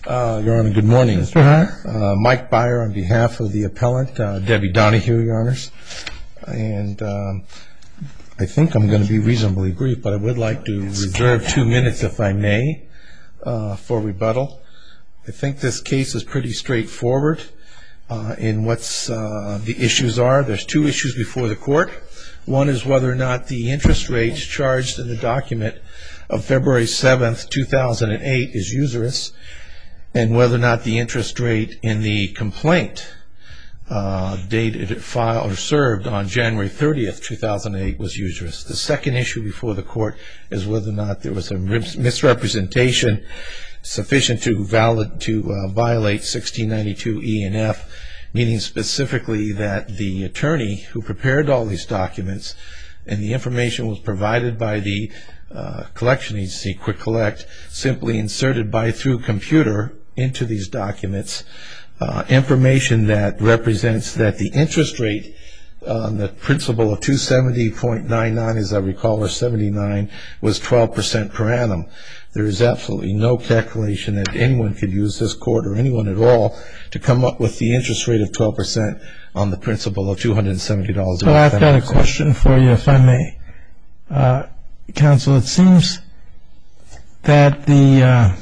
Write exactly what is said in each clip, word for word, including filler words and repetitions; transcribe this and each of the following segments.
Uh, Your Honor, good morning. Mister Hart? Uh, Mike Byer on behalf of the appellant, uh, Debbie Donahue, Your Honors. And um, I think I'm going to be reasonably brief, but I would like to reserve two minutes, if I may, uh, for rebuttal. I think this case is pretty straightforward uh, in what uh, the issues are. There's two issues before the court. One is whether or not the interest rates charged in the document of February seventh, two thousand eight is usurious, and whether or not the interest rate in the complaint uh, dated, filed, or served on January thirtieth, two thousand eight was usurious. The second issue before the court is whether or not there was a misrepresentation sufficient to valid to uh, violate sixteen ninety-two E and F, meaning specifically that the attorney who prepared all these documents and the information was provided by the uh, collection agency, Quick Collect, simply inserted by through computer into these documents uh, information that represents that the interest rate on the principal of two seventy point nine nine, as I recall, or seventy-nine, was twelve percent per annum. There is absolutely no calculation that anyone could use, this court or anyone at all, to come up with the interest rate of twelve percent on the principal of two hundred seventy dollars. So I've got a question for you, if I may. Uh, counsel, it seems that the uh,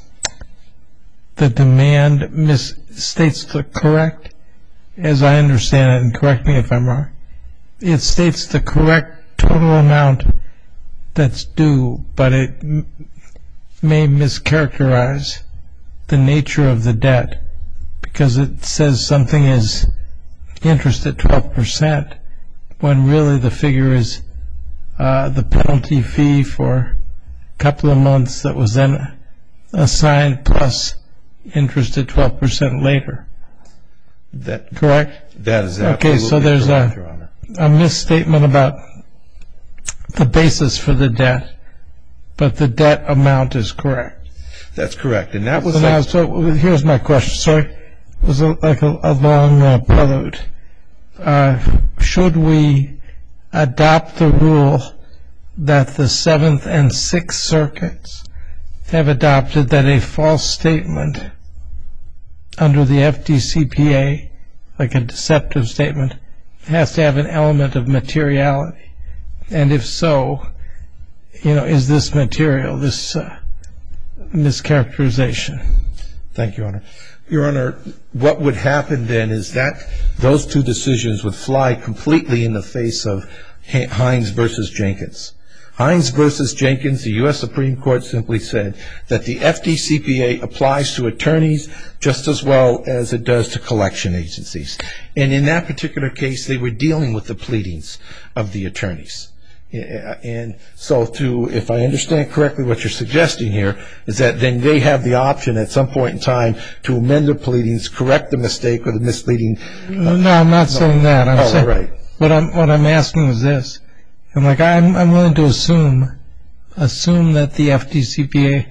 the demand misstates the correct, as I understand it, and correct me if I'm wrong, it states the correct total amount that's due, but it m- may mischaracterize the nature of the debt, because it says something is interest at twelve percent when really the figure is uh, the penalty fee for a couple of months that was then assigned plus interest at twelve percent later. That correct? That is absolutely okay. So there's correct, a, Your Honor. a misstatement about the basis for the debt, but the debt amount is correct. That's correct, and that was. So, like, now, so here's my question. Sorry, it was a, like a, a long uh, prelude. Uh, should we adopt the rule that the Seventh and Sixth Circuits have adopted, that a false statement under the F D C P A, like a deceptive statement, has to have an element of materiality? And if so, you know, is this material, this uh, mischaracterization? Thank you, Your Honor. Your Honor, what would happen then is that those two decisions would fly completely in the face of Hines versus Jenkins. Hines versus Jenkins, the U S Supreme Court simply said that the F D C P A applies to attorneys just as well as it does to collection agencies. And in that particular case, they were dealing with the pleadings of the attorneys. And so to, if I understand correctly what you're suggesting here, is that then they have the option at some point in time to amend their pleadings, correct the mistake or the misleading. Uh, no, I'm not no. saying that. I'm oh, saying, right. What I'm, what I'm asking is this. And like I'm, I'm willing to assume, assume that the F D C P A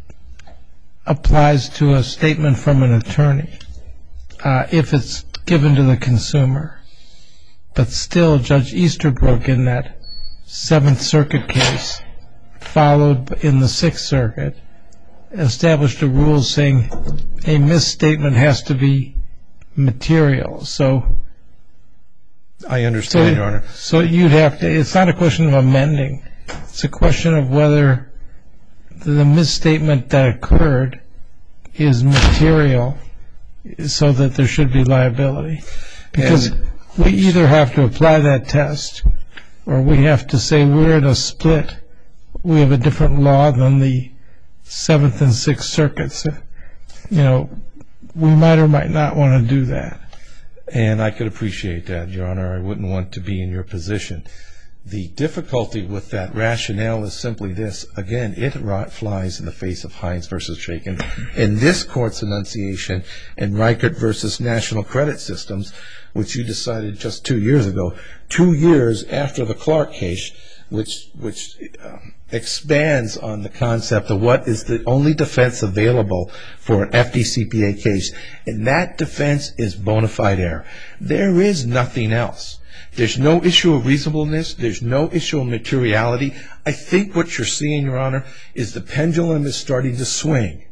applies to a statement from an attorney, uh, if it's given to the consumer. But still, Judge Easterbrook in that Seventh Circuit case, followed in the Sixth Circuit, established a rule saying a misstatement has to be material. So I understand, so, Your Honor. So you'd have to, it's not a question of amending. It's a question of whether the misstatement that occurred is material so that there should be liability. Because and we either have to apply that test or we have to say we're in a split. We have a different law than the Seventh and Sixth Circuits. You know, we might or might not want to do that. And I could appreciate that, Your Honor. I wouldn't want to be in your position. The difficulty with that rationale is simply this. Again, it flies in the face of Hines versus Jenkins. In this court's enunciation in Reichert versus National Credit Systems, which you decided just two years ago, two years after the Clark case, which which um, expands on the concept of what is the only defense available for an F D C P A case, and that defense is bona fide error. There is nothing else. There's no issue of reasonableness. There's no issue of materiality. I think what you're seeing, Your Honor, is the pendulum is starting to swing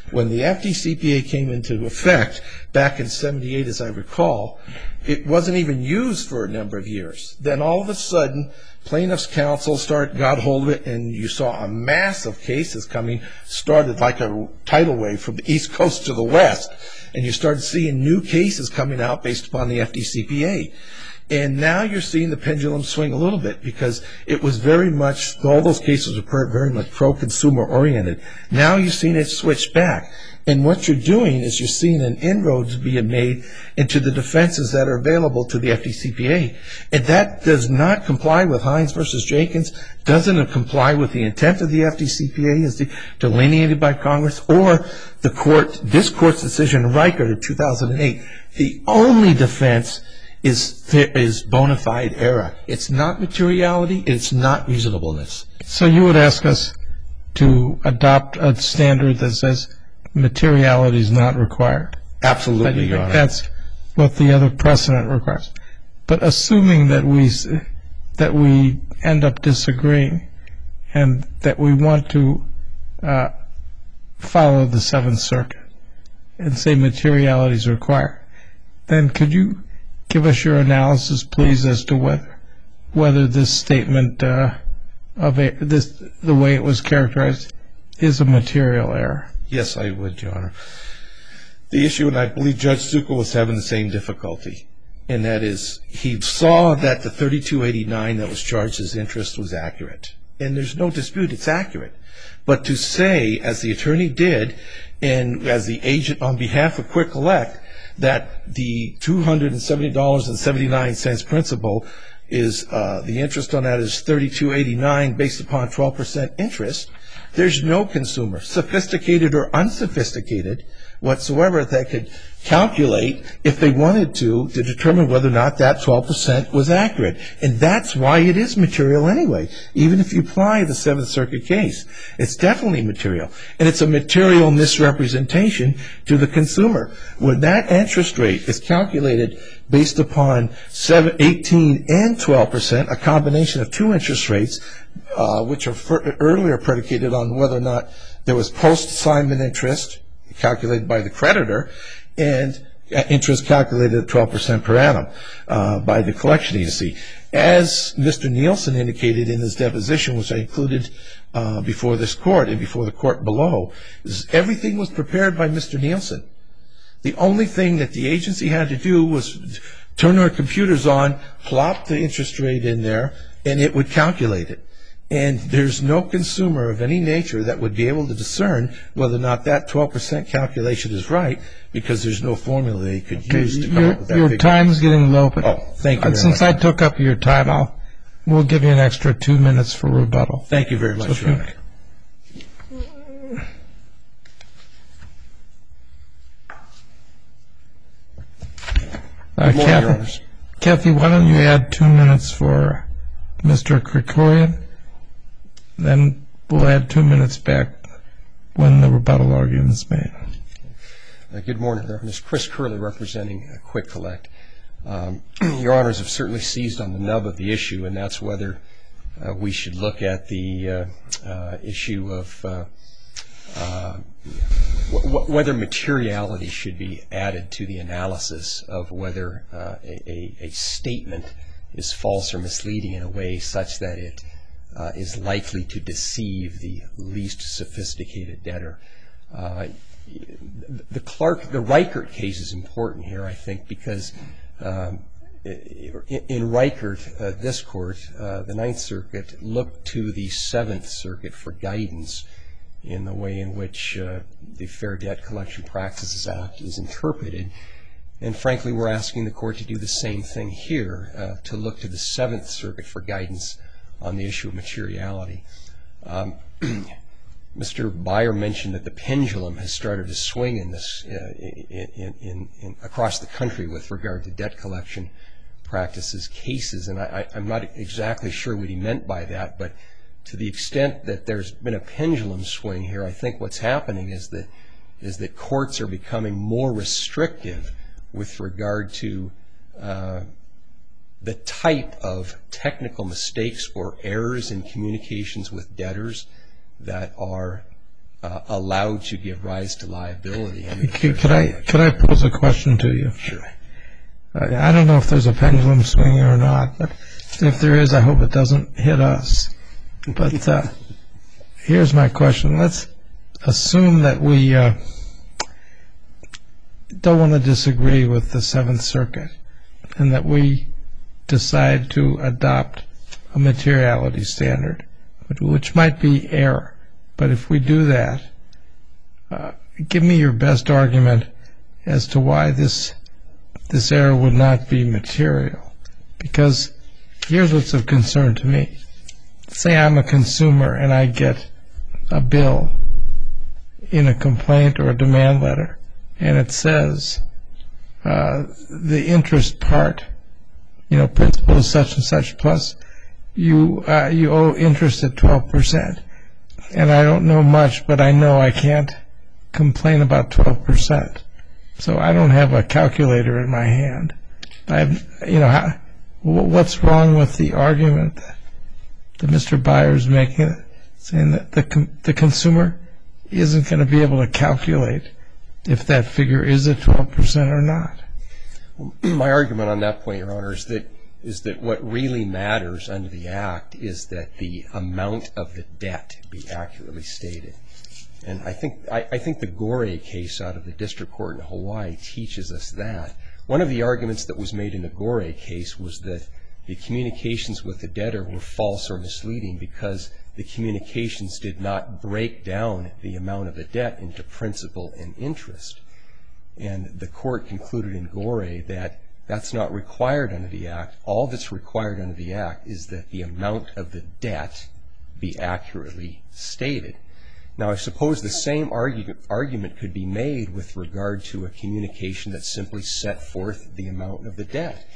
When the F D C P A came into effect back in seventy-eight, as I recall, it wasn't even used for a number of years. Then all of a sudden, plaintiffs' counsel started, got hold of it, and you saw a mass of cases coming, started like a tidal wave from the East Coast to the West, and you started seeing new cases coming out based upon the F D C P A. And now you're seeing the pendulum swing a little bit because it was very much, all those cases were very much pro-consumer oriented. Now you're seeing it switch back. And what you're doing is you're seeing an inroads being made into the defenses that are available to the F D C P A. And that does not comply with Hines versus Jenkins, doesn't comply with the intent of the F D C P A as delineated by Congress, or the court, this court's decision in Reichert in two thousand eight. The only defense is is bona fide error. It's not materiality, it's not reasonableness. So you would ask us to adopt a standard that says materiality is not required? Absolutely, Your Honor. That's what the other precedent requires. But assuming that we that we end up disagreeing and that we want to uh, follow the Seventh Circuit and say materiality is required, then could you give us your analysis, please, as to whether whether this statement uh, of a, this the way it was characterized is a material error? Yes, I would, Your Honor. The issue, and I believe Judge Zuckel was having the same difficulty, and that is he saw that the thirty-two eighty-nine that was charged as interest was accurate. And there's no dispute it's accurate. But to say, as the attorney did, and as the agent on behalf of Quick Collect, that the two hundred seventy dollars and seventy-nine cents principal is, uh, the interest on that is thirty-two eighty-nine based upon twelve percent interest, there's no consumer, sophisticated or unsophisticated whatsoever, that could calculate, if they wanted to, to determine whether or not that twelve percent was accurate. And that's why it is material anyway, even if you apply the Seventh Circuit case. It's definitely material. And it's a material misrepresentation to the consumer. When that interest rate is calculated based upon seven, eighteen and twelve percent, a combination of two interest rates, uh, which are for, earlier predicated on whether or not there was post-assignment interest calculated by the creditor, and interest calculated at twelve percent per annum uh, by the collection agency. As Mister Nielsen indicated in his deposition, which I included uh, before this court and before the court below, is everything was prepared by Mister Nielsen. The only thing that the agency had to do was turn our computers on, plop the interest rate in there, and it would calculate it. And there's no consumer of any nature that would be able to discern whether or not that twelve percent calculation is right, because there's no formula they could use to come your, up with that Your figure. Time's getting low, but oh, thank you very since much. I took up your time, I'll, we'll give you an extra two minutes for rebuttal. Thank you very much, So Your Honor. Uh, Good morning, Your Kathy, Honors. Kathy, why don't you add two minutes for Mister Krikorian? Then we'll add two minutes back when the rebuttal argument is made. Uh, good morning, Your Honors. Chris Curley representing uh, Quick Collect. Um, Your Honors have certainly seized on the nub of the issue, and that's whether uh, we should look at the uh, uh, issue of uh, uh, w- whether materiality should be added to the analysis of whether uh, a, a statement is false or misleading in a way such that it uh, is likely to deceive the least sophisticated debtor. Uh, the Clark, the Reichert case is important here, I think, because um, in Reichert, uh, this court, uh, the Ninth Circuit, looked to the Seventh Circuit for guidance in the way in which uh, the Fair Debt Collection Practices Act is interpreted. And frankly, we're asking the court to do the same thing here, uh, to look to the Seventh Circuit for guidance on the issue of materiality. Um, Mister Byer mentioned that the pendulum has started to swing in this uh, in, in, in, across the country with regard to debt collection practices cases, and I, I'm not exactly sure what he meant by that, but to the extent that there's been a pendulum swing here, I think what's happening is that is that courts are becoming more restrictive with regard to uh, the type of technical mistakes or errors in communications with debtors that are uh, allowed to give rise to liability. Could, could I could I pose a question to you? Sure. Uh, I don't know if there's a pendulum swinging or not, but if there is, I hope it doesn't hit us. But uh, here's my question. Let's assume that we uh, don't want to disagree with the Seventh Circuit and that we decide to adopt a materiality standard, which might be error. But if we do that, uh, give me your best argument as to why this this error would not be material. Because here's what's of concern to me. Say I'm a consumer and I get a bill in a complaint or a demand letter, and it says uh, the interest part, you know, principal is such and such plus you uh, you owe interest at twelve percent. And I don't know much, but I know I can't complain about twelve percent. So I don't have a calculator in my hand. I have, you know, how, what's wrong with the argument that, that Mister Byers making, saying that the the consumer isn't going to be able to calculate if that figure is at twelve percent or not? My argument on that point, Your Honor, is that is that what really matters under the Act is that the amount of the debt be accurately stated. And I think I, I think the Gore case out of the District Court in Hawaii teaches us that. One of the arguments that was made in the Gore case was that the communications with the debtor were false or misleading because the communications did not break down the amount of the debt into principal and interest. And the court concluded in Gore that that's not required under the Act. All that's required under the Act is that the amount of the debt be accurately stated. Now, I suppose the same argu argument could be made with regard to a communication that simply set forth the amount of the debt.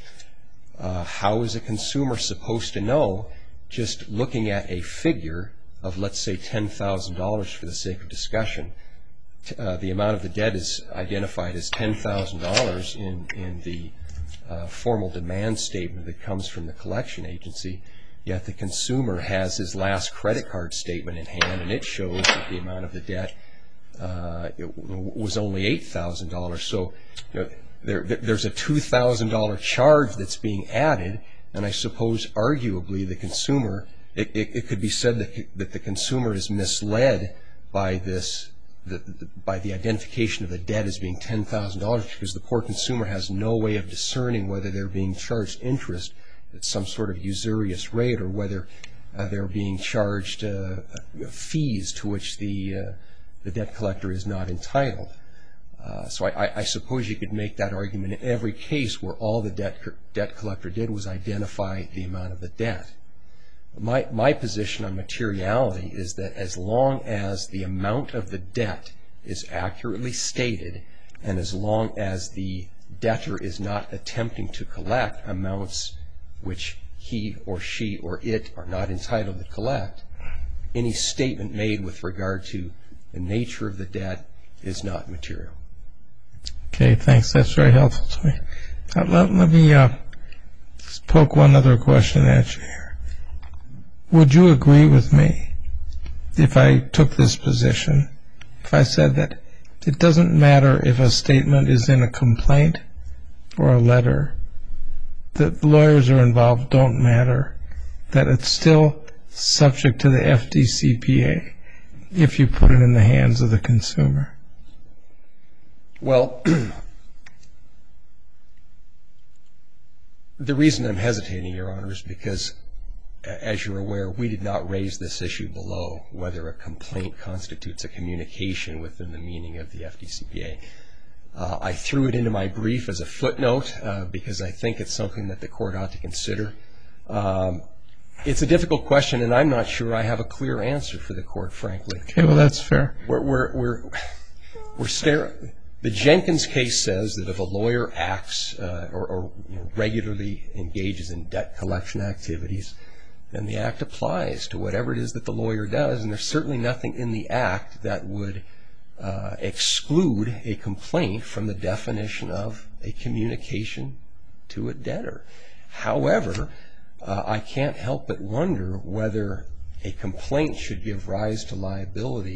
Uh, how is a consumer supposed to know, just looking at a figure of, let's say, ten thousand dollars for the sake of discussion, uh, the amount of the debt is identified as ten thousand dollars in, in the uh, formal demand statement that comes from the collection agency, yet the consumer has his last credit card statement in hand and it shows that the amount of the debt uh, it was only eight thousand dollars. So you know, there, there's a two thousand dollar charge that's being added, and I suppose arguably the consumer, it, it, it could be said that, that the consumer is misled by this, the, the, by the identification of the debt as being ten thousand dollars because the poor consumer has no way of discerning whether they're being charged interest at some sort of usurious rate or whether uh, they're being charged uh, fees to which the, uh, the debt collector is not entitled. Uh, so I, I suppose you could make that argument in every case where all the debt, debt collector did was identify the amount of the debt. My, my position on materiality is that as long as the amount of the debt is accurately stated and as long as the debtor is not attempting to collect amounts which he or she or it are not entitled to collect, any statement made with regard to the nature of the debt is not material. Okay, thanks. That's very helpful to me. Uh, let, let me uh, just poke one other question at you here. Would you agree with me if I took this position, if I said that it doesn't matter if a statement is in a complaint or a letter, that lawyers are involved don't matter, that it's still subject to the F D C P A if you put it in the hands of the consumer? Well, the reason I'm hesitating, Your Honor, is because, as you're aware, we did not raise this issue below, whether a complaint constitutes a communication within the meaning of the F D C P A. Uh, I threw it into my brief as a footnote uh, because I think it's something that the court ought to consider. Um, it's a difficult question, and I'm not sure I have a clear answer for the court, frankly. Okay, well, that's fair. We're, we're, we're, we're staring. The Jenkins case says that if a lawyer acts uh, or, or you know, regularly engages in debt collection activities, then the Act applies to whatever it is that the lawyer does, and there's certainly nothing in the Act that would uh, exclude a complaint from the definition of a communication to a debtor. However, uh, I can't help but wonder whether a complaint should give rise to liability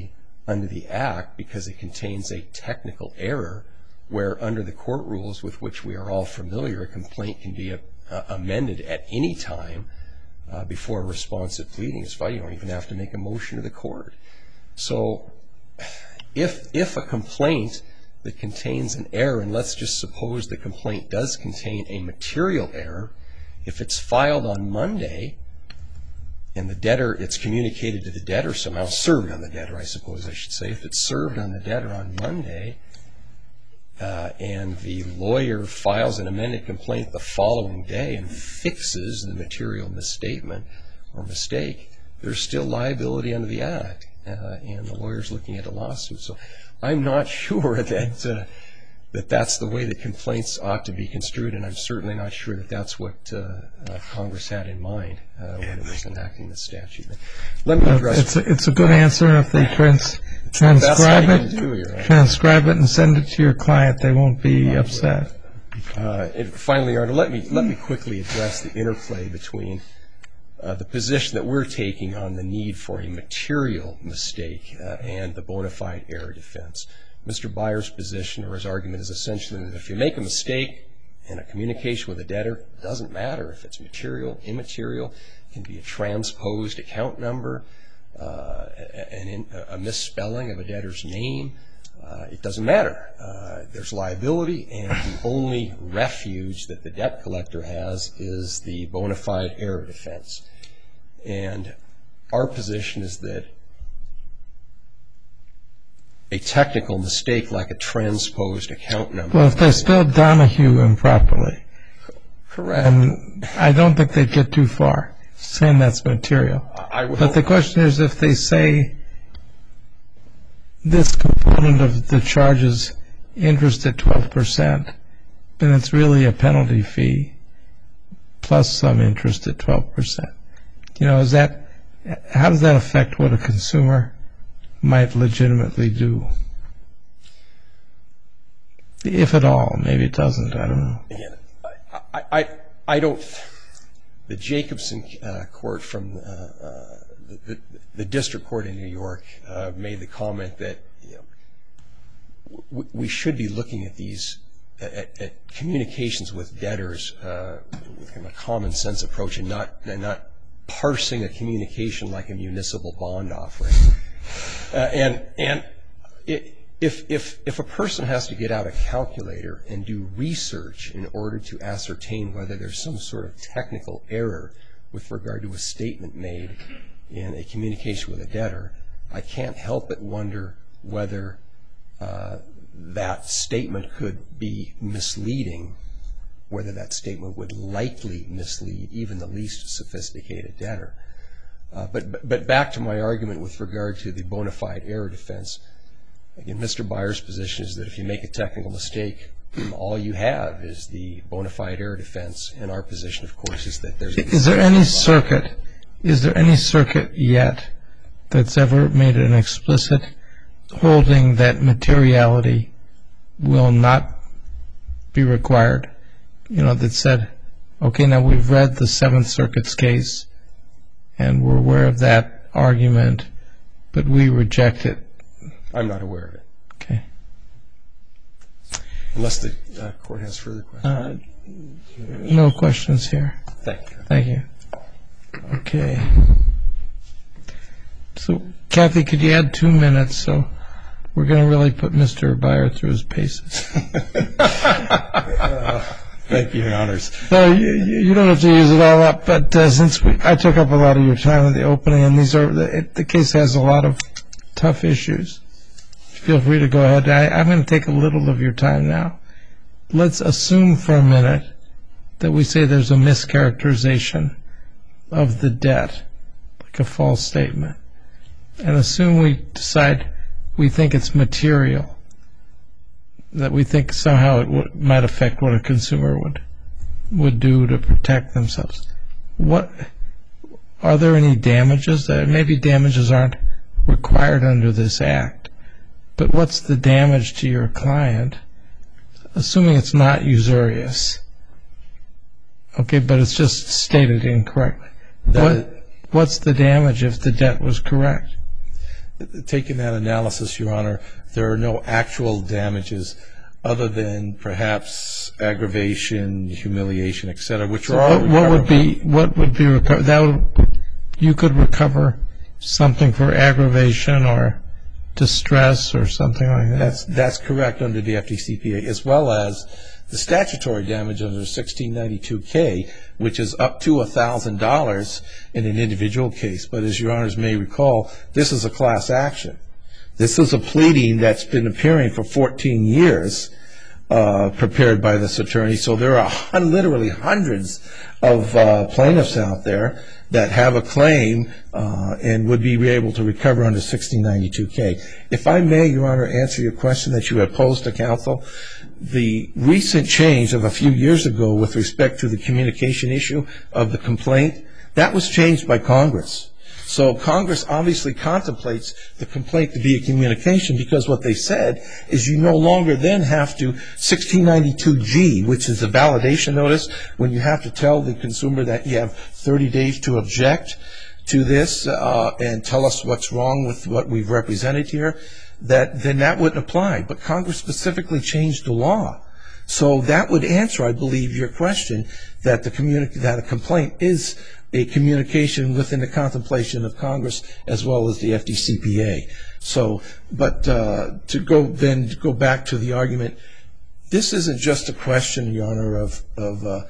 under the Act because it contains a technical error where under the court rules with which we are all familiar, a complaint can be uh, amended at any time uh, before a responsive pleading is filed. You don't even have to make a motion to the court. So if if a complaint that contains an error, and let's just suppose the complaint does contain a material error, if it's filed on Monday and the debtor, it's communicated to the debtor somehow, served on the debtor, I suppose I should say, if it's served on the debtor on Monday uh, and the lawyer files an amended complaint the following day and fixes the material misstatement or mistake, there's still liability under the Act, uh, and the lawyer's looking at a lawsuit. So I'm not sure that uh, that that's the way that complaints ought to be construed, and I'm certainly not sure that that's what uh, uh, Congress had in mind uh, when it was enacting the statute. Let me address it's a, it's a good answer. If they trans, transcribe it, do, right? transcribe it, and send it to your client, they won't be upset. Uh, and finally, Your Honor, let me let me quickly address the interplay between uh, the position that we're taking on the need for a material mistake uh, and the bona fide error defense. Mister Byers' position or his argument is essentially that if you make a mistake in a communication with a debtor, it doesn't matter if it's material, immaterial, it can be a transposed account number, uh, an in, a misspelling of a debtor's name. Uh, it doesn't matter. Uh, there's liability, and the only refuge that the debt collector has is the bona fide error defense. And our position is that a technical mistake like a transposed account number. Well, if they spelled Donahue improperly, correct. And I don't think they'd get too far saying that's material. I would but hope. The question is, if they say this component of the charge is interest at twelve percent, then it's really a penalty fee plus some interest at twelve percent. You know, is that, how does that affect what a consumer might legitimately do? If at all. Maybe it doesn't. I don't know. Again, I, I, I don't. The Jacobson uh, court from uh, uh, the, the district court in New York uh, made the comment that you know, w we should be looking at these at, at communications with debtors uh, with kind of a common sense approach, and not and not parsing a communication like a municipal bond offering. Uh, and and it, if if if a person has to get out a calculator and do research in order to ascertain whether there's some sort of technical error with regard to a statement made in a communication with a debtor, I can't help but wonder whether uh, that statement could be misleading, whether that statement would likely mislead even the least sophisticated debtor. Uh, but, but back to my argument with regard to the bona fide error defense, again, Mister Byers' position is that if you make a technical mistake, all you have is the bona fide error defense, and our position, of course, is that there's... Is there any circuit, is there any circuit yet that's ever made an explicit holding that materiality will not be required? You know, that said, okay, now we've read the Seventh Circuit's case, and we're aware of that argument, but we reject it. I'm not aware of it. Okay. Unless the uh, court has further questions. Uh, no questions here. Thank you. Thank you. Okay. So, Kathy, could you add two minutes? So we're going to really put Mister Byer through his paces. uh, Thank you, Your Honors. No, you, you don't have to use it all up, but uh, since we, I took up a lot of your time in the opening, and these are the, it, the case has a lot of tough issues. Feel free to go ahead. I, I'm going to take a little of your time now. Let's assume for a minute that we say there's a mischaracterization of the debt, like a false statement, and assume we decide we think it's material, that we think somehow it w might affect what a consumer would would do to protect themselves. What are there any damages? That maybe damages aren't required under this act, but what's the damage to your client, assuming it's not usurious? Okay, but it's just stated incorrectly. What, what's the damage if the debt was correct? taking that analysis, Your Honor, there are no actual damages other than perhaps aggravation, humiliation, et cetera, which so are all what, what would be what would be recovered? That would, you could recover something for aggravation or distress or something like that. That's that's correct under the F D C P A, as well as the statutory damage under sixteen ninety-two K, which is up to one thousand dollars in an individual case. But as Your Honors may recall, this is a class action. This is a pleading that's been appearing for fourteen years, uh, prepared by this attorney. So there are hun- literally hundreds of uh, plaintiffs out there that have a claim uh, and would be able to recover under sixteen ninety-two K. If I may, Your Honor, answer your question that you had posed to counsel, the recent change of a few years ago with respect to the communication issue of the complaint, that was changed by Congress. So Congress obviously contemplates the complaint to be a communication, because what they said is you no longer then have to sixteen ninety-two G, which is a validation notice, when you have to tell the consumer that you have thirty days to object to this uh, and tell us what's wrong with what we've represented here, that then that wouldn't apply. But Congress specifically changed the law. So that would answer, I believe, your question that the communi- that a complaint is a communication within the contemplation of Congress as well as the F D C P A. So, but uh, to go then to go back to the argument, this isn't just a question, Your Honor, of of uh,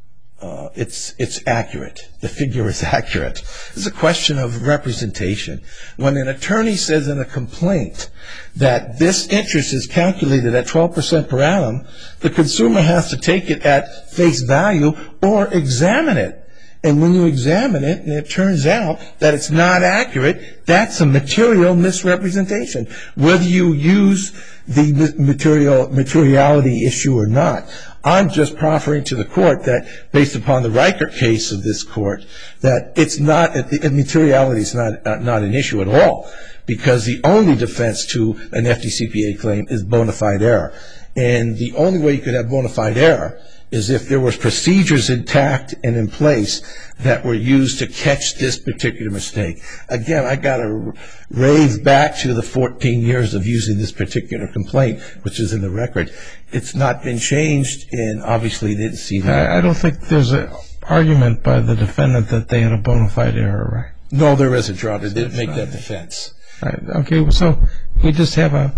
uh, it's it's accurate. The figure is accurate. It's a question of representation. When an attorney says in a complaint that this interest is calculated at twelve percent per annum, the consumer has to take it at face value or examine it. And when you examine it and it turns out that it's not accurate, that's a material misrepresentation, whether you use the material materiality issue or not. I'm just proffering to the court that, based upon the Reichert case of this court, that it's not, materiality is not, uh, not an issue at all, because the only defense to an F D C P A claim is bona fide error. And the only way you could have bona fide error is if there was procedures intact and in place that were used to catch this particular mistake. Again, I got to rave back to the fourteen years of using this particular complaint, which is in the record. It's not been changed, and obviously they didn't see that. I, I don't think there's an argument by the defendant that they had a bona fide error, right? No, there isn't, Your Honor. They didn't make that defense. Right. Okay, so we just have a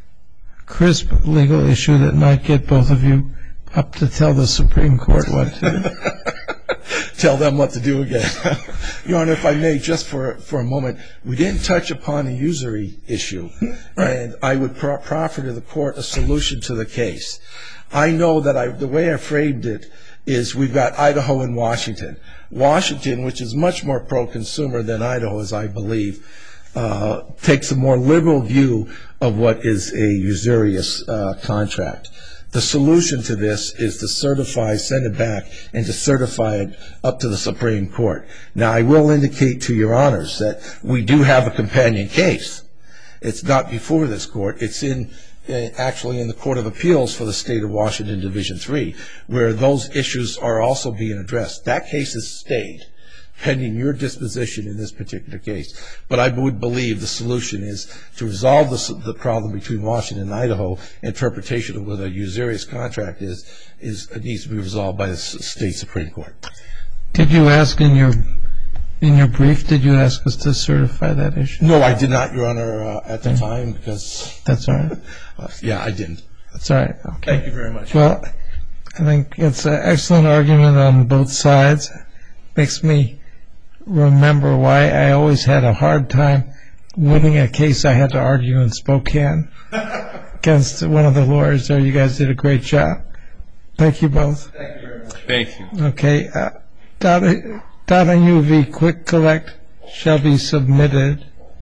crisp legal issue that might get both of you up to tell the Supreme Court what to do. Tell them what to do again. Your Honor, if I may, just for for a moment, we didn't touch upon a usury issue, right. And I would pro- proffer to the court a solution to the case. I know that I, the way I framed it is we've got Idaho and Washington. Washington, which is much more pro-consumer than Idaho, as I believe, uh, takes a more liberal view of what is a usurious uh, contract. The solution to this is to certify, send it back, and to certify it up to the Supreme Court. Now, I will indicate to Your Honors that we do have a companion case. It's not before this court. It's in actually in the Court of Appeals for the State of Washington, Division three, where those issues are also being addressed. That case has stayed pending your disposition in this particular case. But I would believe the solution is to resolve the, the problem between Washington and Idaho. Interpretation of what a usurious contract is, is needs to be resolved by the state Supreme Court. Did you ask in your in your brief, did you ask us to certify that issue? No, I did not, Your Honor, uh, at the time, because... That's all right. uh, yeah, I didn't. That's all right. Okay. Thank you very much. Well, I think it's an excellent argument on both sides. Makes me remember why I always had a hard time winning a case I had to argue in Spokane against one of the lawyers there. You guys did a great job. Thank you both. Thank you very much. Thank you. Okay. Uh, Donahue v. Quick Collect shall be submitted.